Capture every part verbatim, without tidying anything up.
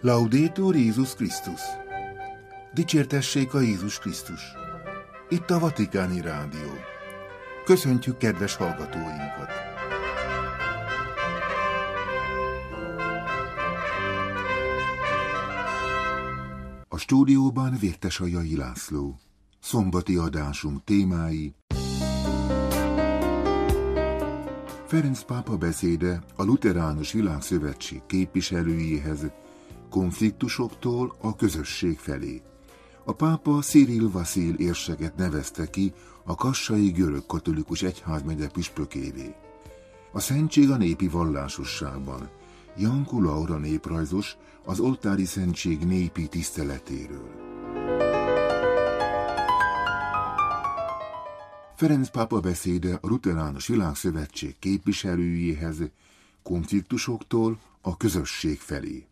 Laudetur Jézus Krisztus! Dicsértessék a Jézus Krisztus! Itt a Vatikáni Rádió. Köszöntjük kedves hallgatóinkat! A stúdióban Vértesajai László. Szombati adásunk témái: Ferenc pápa beszéde a Lutheránus Világszövetség képviselőjéhez, konfliktusoktól a közösség felé. A pápa Cyril Vaszil érseget nevezte ki a kassai görög-katolikus egyházmegye püspökévé. A szentség a népi vallásosságban. Janku Laura néprajzos az oltári szentség népi tiszteletéről. Ferenc pápa beszéde a Lutheránus Világszövetség képviselőjéhez, konfliktusoktól a közösség felé.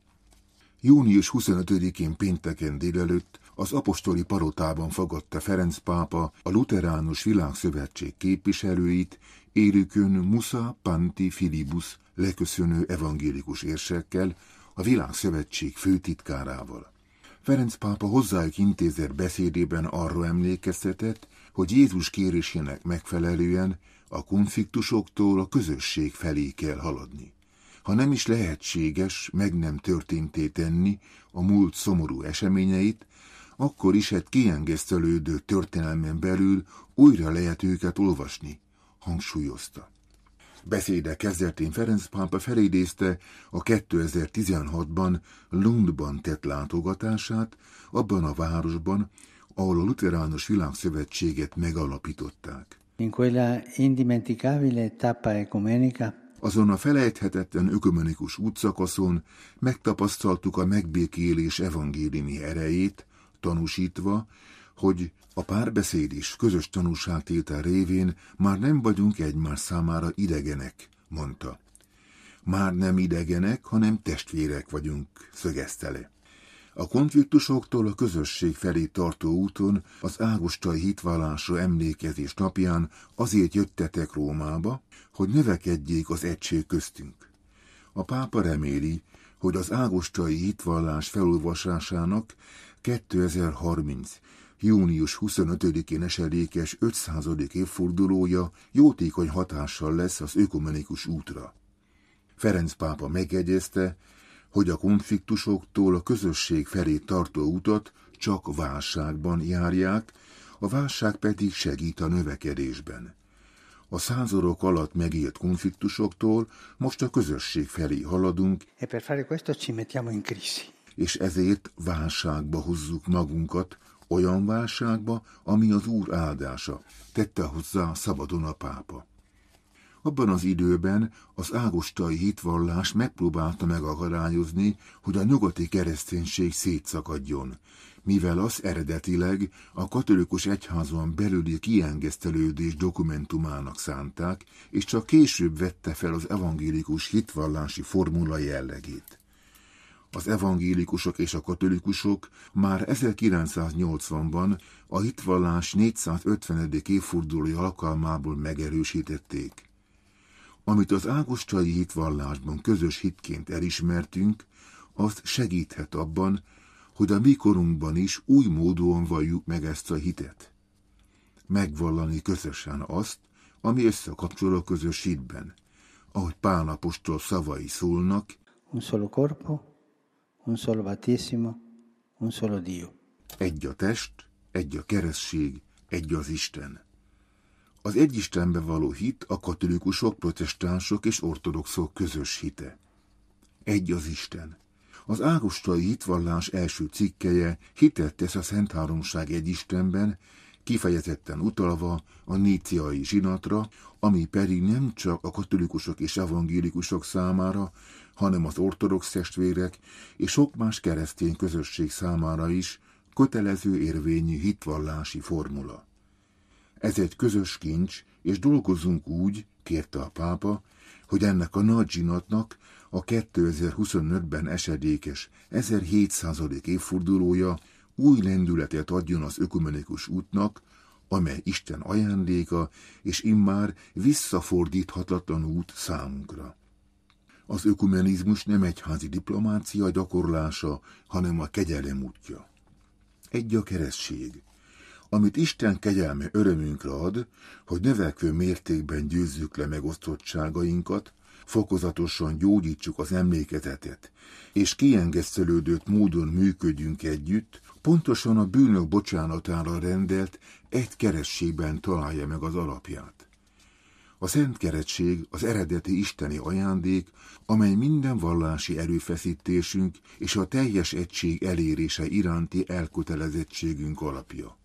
június huszonötödikén pénteken délelőtt az apostoli palotában fogadta Ferenc pápa a Lutheránus Világszövetség képviselőit érükön Musa Panti Filibus leköszönő evangélikus érsekkel, a Világszövetség főtitkárával. Ferenc pápa hozzájuk intézett beszédében arra emlékeztetett, hogy Jézus kérésének megfelelően a konfliktusoktól a közösség felé kell haladni. Ha nem is lehetséges meg nem történté tenni a múlt szomorú eseményeit, akkor is egy kiengesztelődő történelmen belül újra lehet őket olvasni, hangsúlyozta. Beszéde kezdetén Ferenc pápa felidézte a kétezer-tizenhatban Lundban tett látogatását, abban a városban, ahol a Lutheránus Világszövetséget megalapították. In quella indimenticabile tappa ecumenica, azon a felejthetetlen ökumenikus útszakaszon megtapasztaltuk a megbékélés evangéliumi erejét, tanúsítva, hogy a párbeszéd és közös tanúságtétel révén már nem vagyunk egymás számára idegenek, mondta. Már nem idegenek, hanem testvérek vagyunk, szögezte le. A konfliktusoktól a közösség felé tartó úton az ágostai hitvallásra emlékezés napján azért jöttetek Rómába, hogy növekedjék az egység köztünk. A pápa reméli, hogy az ágostai hitvallás felolvasásának kétezer-harminc. június huszonötödikén esedékes ötszázadik évfordulója jótékony hatással lesz az ökumenikus útra. Ferenc pápa megjegyezte, hogy a konfliktusoktól a közösség felé tartó utat csak válságban járják, a válság pedig segít a növekedésben. A századok alatt megélt konfliktusoktól most a közösség felé haladunk, e per fare questo ci mettiamo in crisi. És ezért válságba hozzuk magunkat, olyan válságba, ami az Úr áldása, tette hozzá szabadon a pápa. Abban az időben az ágostai hitvallás megpróbálta megakadályozni, hogy a nyugati kereszténység szétszakadjon, mivel az eredetileg a katolikus egyházon belüli kiengesztelődés dokumentumának szánták, és csak később vette fel az evangélikus hitvallási formula jellegét. Az evangélikusok és a katolikusok már ezerkilencszáznyolcvanban a hitvallás négyszázötvenedik évfordulója alkalmából megerősítették. Amit az ágostai hitvallásban közös hitként elismertünk, az segíthet abban, hogy a mi korunkban is új módon valljuk meg ezt a hitet. Megvallani közösen azt, ami összekapcsol a közös hitben, ahogy Pál apostol szavai szólnak: Un solo corpo, un solo battesimo, un solo Dio. Egy a test, egy a keresztség, egy az Isten. Az egyistenbe való hit a katolikusok, protestánsok és ortodoxok közös hite. Egy az Isten. Az ágostai hitvallás első cikkelye hitet tesz a Szent Háromság egy Istenben, kifejezetten utalva a níciai zsinatra, ami pedig nem csak a katolikusok és evangélikusok számára, hanem az ortodox testvérek és sok más keresztény közösség számára is kötelező érvényű hitvallási formula. Ez egy közös kincs, és dolgozzunk úgy, kérte a pápa, hogy ennek a nagy zsinatnak a kétezer-huszonötben esedékes ezerhétszázadik évfordulója új lendületet adjon az ökumenikus útnak, amely Isten ajándéka, és immár visszafordíthatatlan út számunkra. Az ökumenizmus nem egyházi diplomácia gyakorlása, hanem a kegyelem útja. Egy a keresztség, amit Isten kegyelme örömünkre ad, hogy növekvő mértékben győzzük le megosztottságainkat, fokozatosan gyógyítsuk az emlékezetet, és kiengesztelődött módon működjünk együtt, pontosan a bűnök bocsánatára rendelt egy keresztségben találja meg az alapját. A Szent Keresztség az eredeti isteni ajándék, amely minden vallási erőfeszítésünk és a teljes egység elérése iránti elkötelezettségünk alapja.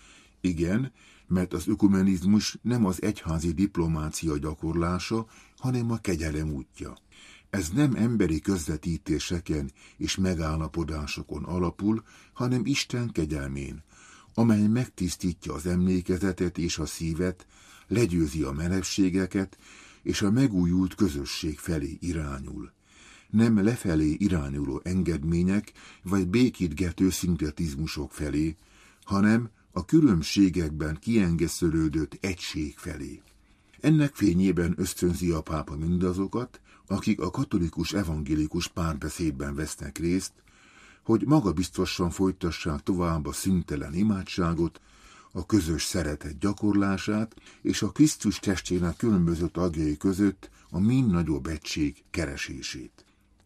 Igen, mert az ökumenizmus nem az egyházi diplomácia gyakorlása, hanem a kegyelem útja. Ez nem emberi közvetítéseken és megállapodásokon alapul, hanem Isten kegyelmén, amely megtisztítja az emlékezetet és a szívet, legyőzi a melegségeket, és a megújult közösség felé irányul. Nem lefelé irányuló engedmények vagy békítgető szinkretizmusok felé, hanem a különbségekben kiengesztelődött egység felé. Ennek fényében ösztönzi a pápa mindazokat, akik a katolikus evangélikus párbeszédben vesznek részt, hogy magabiztosan folytassák tovább a szüntelen imádságot, a közös szeretet gyakorlását és a Krisztus testének különböző tagjai között a mind nagyobb egység keresését.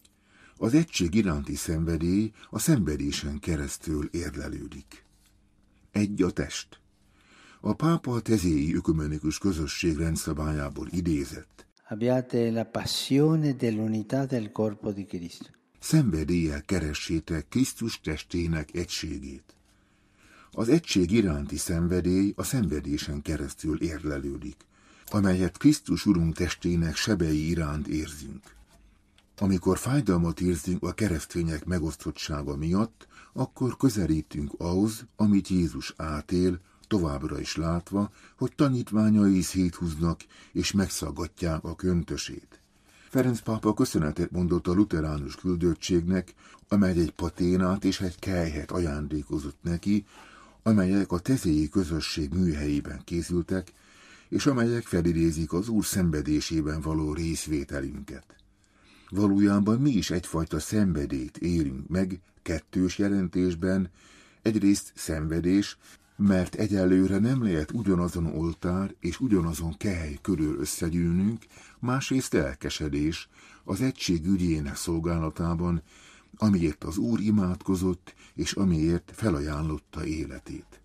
Az egység iránti szenvedély a szenvedésen keresztül érlelődik. Egy a test. A pápa a tezéi ökumenikus közösség rendszabályából idézett. Abbiate la passione dell'unità del corpo di Cristo. Szenvedéllyel keressétek Krisztus testének egységét. Az egység iránti szenvedély a szenvedésen keresztül érlelődik, amelyet Krisztus Urunk testének sebei iránt érzünk. Amikor fájdalmat érzünk a keresztények megosztottsága miatt, akkor közelítünk ahhoz, amit Jézus átél, továbbra is látva, hogy tanítványai széthúznak és megszaggatják a köntösét. Ferenc pápa köszönetet mondott a luteránus küldöttségnek, amely egy paténát és egy kelyhet ajándékozott neki, amelyek a tezéi közösség műhelyében készültek, és amelyek felidézik az Úr szenvedésében való részvételünket. Valójában mi is egyfajta szenvedélyt élünk meg kettős jelentésben, egyrészt szenvedés, mert egyelőre nem lehet ugyanazon oltár és ugyanazon kehely körül összegyűlnünk, másrészt lelkesedés az egység ügyének szolgálatában, amiért az Úr imádkozott, és amiért felajánlotta életét.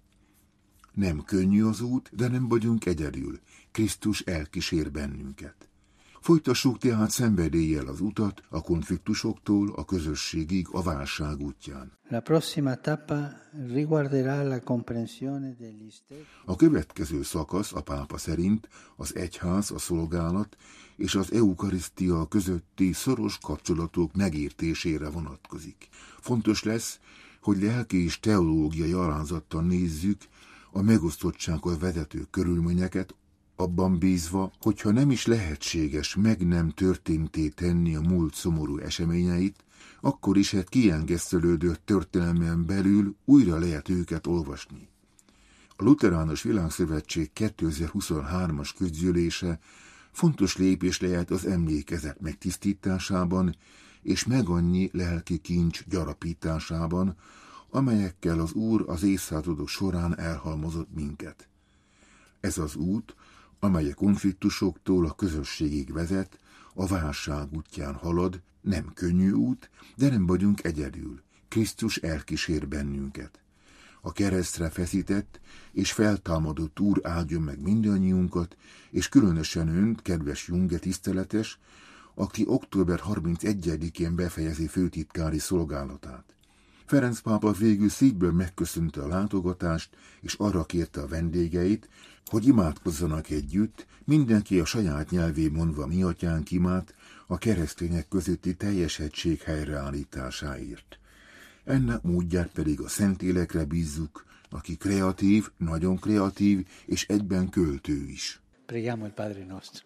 Nem könnyű az út, de nem vagyunk egyedül. Krisztus elkísér bennünket. Folytassuk tehát szenvedéllyel az utat a konfliktusoktól a közösségig a válság útján. La prossima tappa riguarderà la comprensione degli stessi. A következő szakasz a pápa szerint az egyház, a szolgálat és az eukarisztia közötti szoros kapcsolatok megértésére vonatkozik. Fontos lesz, hogy lelki és teológiai alázattal nézzük a megosztottsághoz vezető körülményeket, abban bízva, hogyha nem is lehetséges meg nem történté tenni a múlt szomorú eseményeit, akkor is egy kiengesztelődött történelmen belül újra lehet őket olvasni. A Luteránus Világszövetség kétezer-huszonhármas közgyűlése fontos lépés lehet az emlékezet megtisztításában és megannyi lelki kincs gyarapításában, amelyekkel az Úr az évszázadok során elhalmozott minket. Ez az út, amely a konfliktusoktól a közösségig vezet, a válság útján halad, nem könnyű út, de nem vagyunk egyedül. Krisztus elkísér bennünket. A keresztre feszített és feltámadott Úr áldjon meg mindannyiunkat, és különösen önt, kedves Junge tiszteletes, aki október harmincegyedikén befejezi főtitkári szolgálatát. Ferenc pápa végül szívből megköszönte a látogatást, és arra kérte a vendégeit, hogy imádkozzanak együtt, mindenki a saját nyelvén mondva mi atyánk imát, a keresztények közötti teljes egység helyreállításáért. Ennek módját pedig a Szentlélekre bízzuk, aki kreatív, nagyon kreatív, és egyben költő is. Preghiamo il Padre nostro.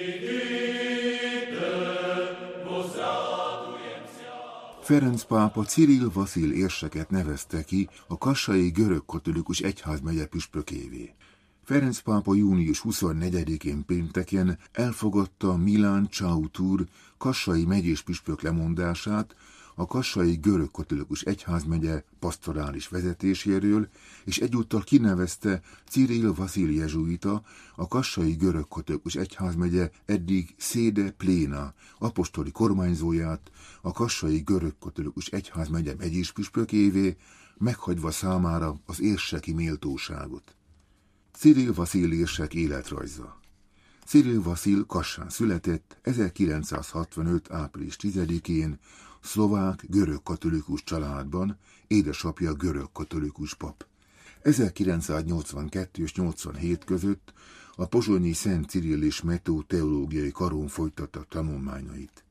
Ferenc pápa Cirill Vaszil érseket nevezte ki a kassai görög-katolikus egyházmegye püspökévé. Ferenc pápa június huszonnegyedikén pénteken elfogadta Milán Csáutur kassai megyés püspök lemondását a kassai görögkatolikus egyházmegye pastorális vezetéséről, és egyúttal kinevezte Cyril Vaszil jezsuita, a kassai görögkatolikus egyházmegye eddig sede plena apostoli kormányzóját a kassai görögkatolikus egyházmegye megyés püspökévé, meghagyva számára az érseki méltóságot. Cyril Vaszil érsek életrajza. Cyril Vaszil Kassán született ezerkilencszázhatvanöt. április tizedikén szlovák görögkatolikus családban, édesapja görögkatolikus pap. ezerkilencszáznyolcvankettő és nyolcvanhét között a pozsonyi Szent Cirill és Metó teológiai karon folytatta tanulmányait.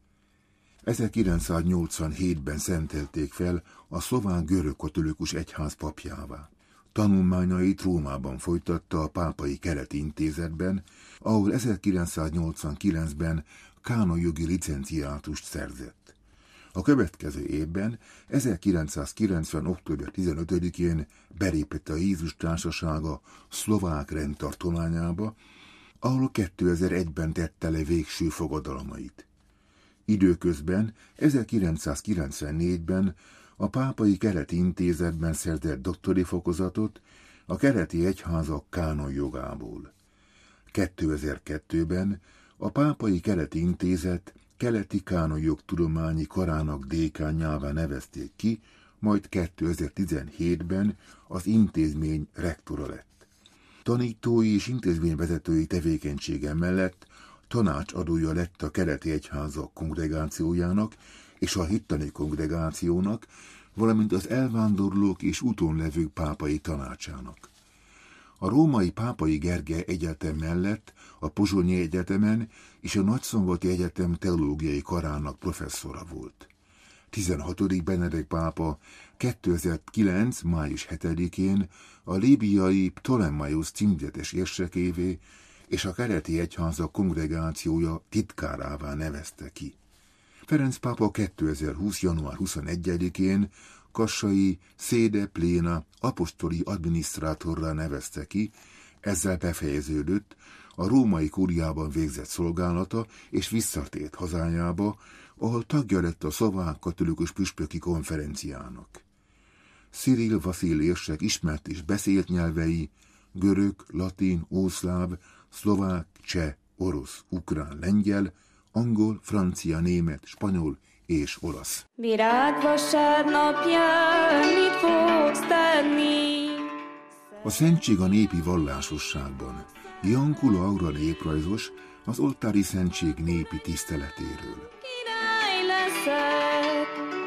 ezerkilencszáznyolcvanhétben szentelték fel a szlovák görögkatolikus egyház papjává. Tanulmányait Rómában folytatta a Pápai Keleti Intézetben, ahol ezerkilencszáznyolcvankilencben kánonjogi licenciátust szerzett. A következő évben, ezerkilencszázkilencven. október tizenötödikén belépett a Jézus Társasága szlovák rendtartományába, ahol kétezer-egyben tette le végső fogadalmait. Időközben ezerkilencszázkilencvennégyben a Pápai Keleti Intézetben szerzett doktori fokozatot a keleti egyházak kánonjogából. kétezer-kettőben a Pápai Keleti Intézet keleti kánonjogtudományi karának dékánjává nevezték ki, majd kétezer-tizenhétben az intézmény rektora lett. Tanítói és intézményvezetői tevékenysége mellett tanácsadója lett a keleti egyházak kongregációjának és a hittani kongregációnak, valamint az elvándorlók és útonlevők pápai tanácsának. A római Pápai Gergely Egyetem mellett a Pozsonyi Egyetemen és a Nagyszombati Egyetem teológiai karának professzora volt. tizenhatodik Benedek pápa kétezer-kilenc. május hetedikén a líbiai Ptolemaios címzetes érsekévé és a keleti egyházak kongregációja titkárává nevezte ki. Ferenc pápa kétezer-húsz. január huszonegyedikén kassai sede plena apostoli adminisztrátorrá nevezte ki, ezzel befejeződött a római kúriában végzett szolgálata, és visszatért hazájába, ahol tagja lett a szlovák katolikus püspöki konferenciának. Cyril Vaszil érsek ismert és beszélt nyelvei görög, latin, ószláv, szlovák, cseh, orosz, ukrán, lengyel, angol, francia, német, spanyol és olasz. Virágvasárnapján mit fogsz tenni? A szentség a népi vallásosságban. Jankula Aura néprajzos az oltári szentség népi tiszteletéről. Király leszek,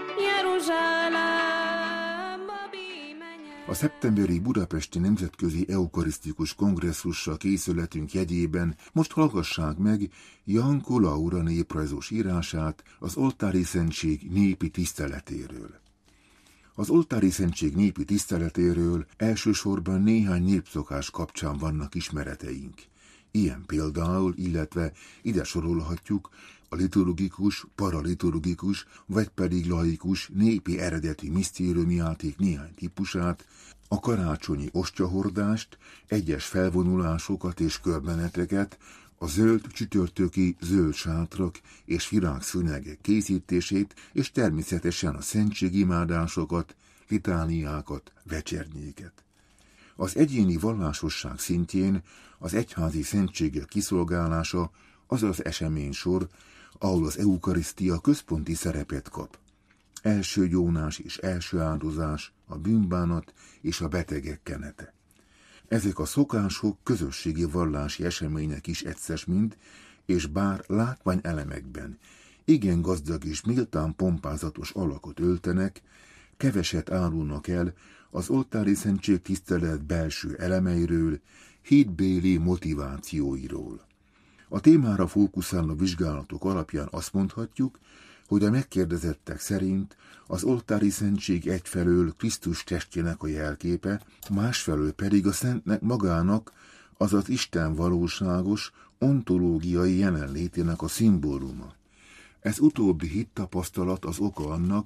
Jeruzsálemba bímenyen. A szeptemberi budapesti nemzetközi eukarisztikus kongresszusra készületünk jegyében most hallgassák meg Jankula Aura néprajzos írását az oltári szentség népi tiszteletéről. Az oltári szentség népi tiszteletéről elsősorban néhány népszokás kapcsán vannak ismereteink. Ilyen például, illetve ide sorolhatjuk a liturgikus, paraliturgikus, vagy pedig laikus népi eredeti misztériumjáték néhány típusát, a karácsonyi ostya-hordást, egyes felvonulásokat és körbeneteket, a zöld csütörtöki zöld sátrak és virágszőnyegek készítését, és természetesen a szentségimádásokat, litániákat, vecsernyéket. Az egyéni vallásosság szintjén az egyházi szentségek kiszolgálása az az eseménysor, ahol az eukarisztia központi szerepet kap. Első gyónás és első áldozás, a bűnbánat és a betegek kenete. Ezek a szokások közösségi vallási események is egyszer mind, és bár látványelemekben igen gazdag és méltán pompázatos alakot öltenek, keveset árulnak el az oltári szentség tisztelet belső elemeiről, hitbéli motivációiról. A témára fókuszáló vizsgálatok alapján azt mondhatjuk, hogy a megkérdezettek szerint az oltári szentség egyfelől Krisztus testjének a jelképe, másfelől pedig a szentnek magának, azaz Isten valóságos, ontológiai jelenlétének a szimbóluma. Ez utóbbi hittapasztalat az oka annak,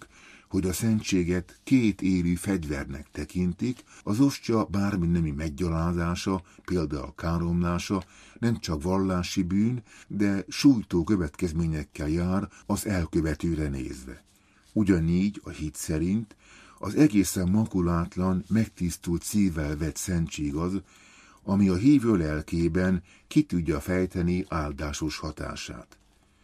hogy a szentséget két élű fegyvernek tekintik, az ostya bármi nemi meggyalázása, például káromlása nem csak vallási bűn, de sújtó következményekkel jár az elkövetőre nézve. Ugyanígy a hit szerint az egészen makulátlan, megtisztult szívvel vett szentség az, ami a hívő lelkében ki tudja fejteni áldásos hatását.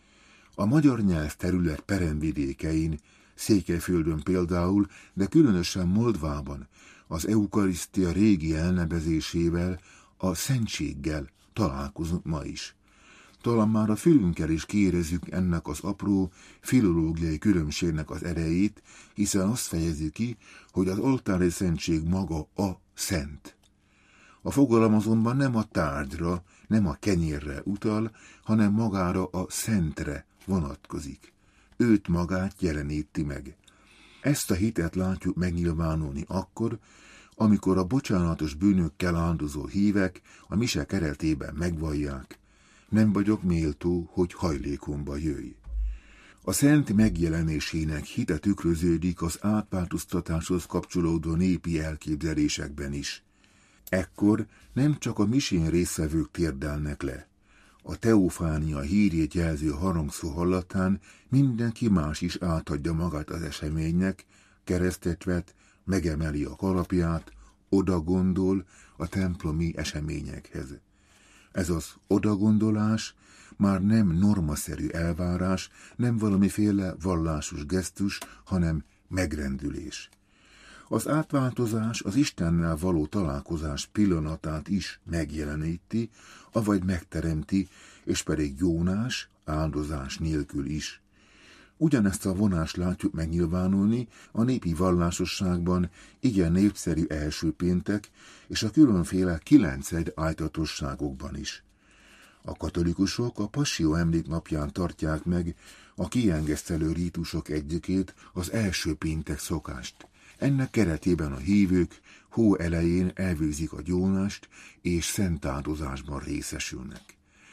A magyar nyelv terület peremvidékein, Székelyföldön például, de különösen Moldvában az eukarisztia régi elnevezésével, a szentséggel találkozunk ma is. Talán már a fülünkkel is kiérezzük ennek az apró filológiai különbségnek az erejét, hiszen azt fejezi ki, hogy az oltári szentség maga a szent. A fogalom azonban nem a tárgyra, nem a kenyérre utal, hanem magára a szentre vonatkozik. Őt magát jeleníti meg. Ezt a hitet látjuk megnyilvánulni akkor, amikor a bocsánatos bűnökkel áldozó hívek a mise keretében megvallják: nem vagyok méltó, hogy hajlékomba jöjj. A szent megjelenésének hite tükröződik az átváltoztatáshoz kapcsolódó népi elképzelésekben is. Ekkor nem csak a misén résztvevők térdelnek le. A teofánia hírét jelző harangszó hallatán mindenki más is átadja magát az eseménynek, keresztet vet, megemeli a kalapját, oda gondol a templomi eseményekhez. Ez az odagondolás már nem normaszerű elvárás, nem valamiféle vallásos gesztus, hanem megrendülés. Az átváltozás az Istennel való találkozás pillanatát is megjeleníti, avagy megteremti, és pedig Jónás áldozás nélkül is. Ugyanezt a vonást látjuk megnyilvánulni a népi vallásosságban igen népszerű első péntek és a különféle kilencegy ájtatosságokban is. A katolikusok a Passzió emléknapján tartják meg a kiengesztelő rítusok egyikét, az első péntek szokást. Ennek keretében a hívők hó elején elvégzik a gyónást és szent áldozásban részesülnek.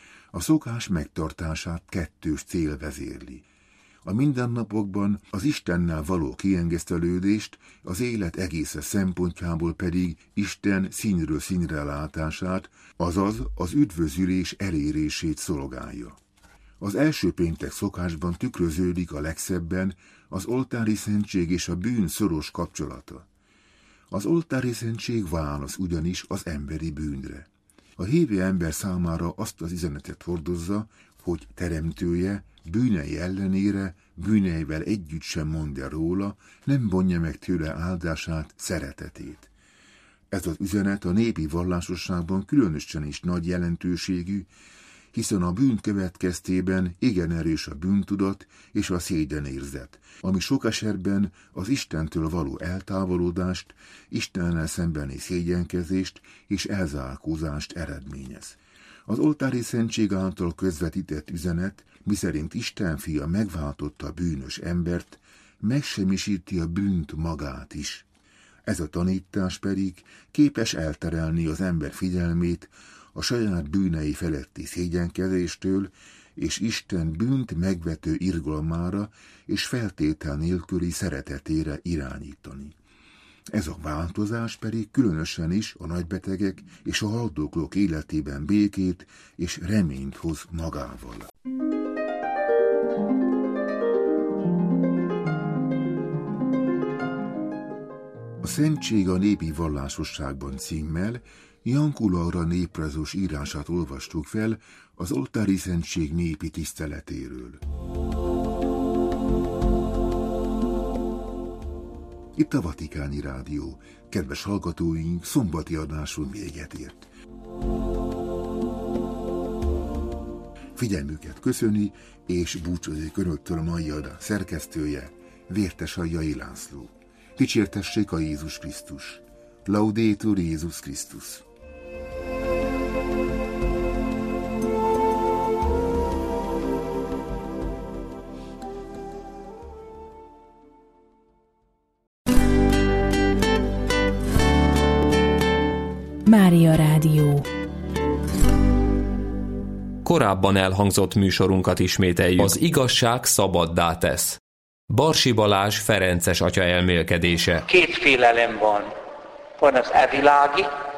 A szokás megtartását kettős cél vezérli. A mindennapokban az Istennel való kiengesztelődést, az élet egésze szempontjából pedig Isten színről színre látását, azaz az üdvözülés elérését szolgálja. Az első péntek szokásban tükröződik a legszebben az oltári szentség és a bűn szoros kapcsolata. Az oltári szentség válasz ugyanis az emberi bűnre. A hívő ember számára azt az üzenetet hordozza, hogy teremtője bűnei ellenére, bűneivel együtt sem mond el róla, nem vonja meg tőle áldását, szeretetét. Ez az üzenet a népi vallásosságban különösen is nagy jelentőségű, hiszen a bűn következtében igen erős a bűntudat és a szégyenérzet, ami sok esetben az Istentől való eltávolodást, Istennel szembeni szégyenkezést és elzárkózást eredményez. Az oltári szentség által közvetített üzenet, miszerint Isten fia megváltotta a bűnös embert, megsemmisíti a bűnt magát is. Ez a tanítás pedig képes elterelni az ember figyelmét a saját bűnei feletti szégyenkezéstől, és Isten bűnt megvető irgalmára és feltétel nélküli szeretetére irányítani. Ez a változás pedig különösen is a nagybetegek és a haldoklók életében békét és reményt hoz magával. A Szentség a népi vallásosságban címmel Janku Laura néprajzos írását olvastuk fel az oltári szentség népi tiszteletéről. Itt a Vatikáni Rádió. Kedves hallgatóink, szombati adásunk véget ért. Figyelmüket köszöni és búcsúzik önöktől mai adás szerkesztője, Vértes Aljai László. Dicsértessék a Jézus Krisztus! Laudetur Jézus Krisztus! Mária Rádió. Korábban elhangzott műsorunkat ismételjük. Az igazság szabaddá tesz. Barsi Balázs ferences atya elmélkedése. Két félelem van. Van az evilági,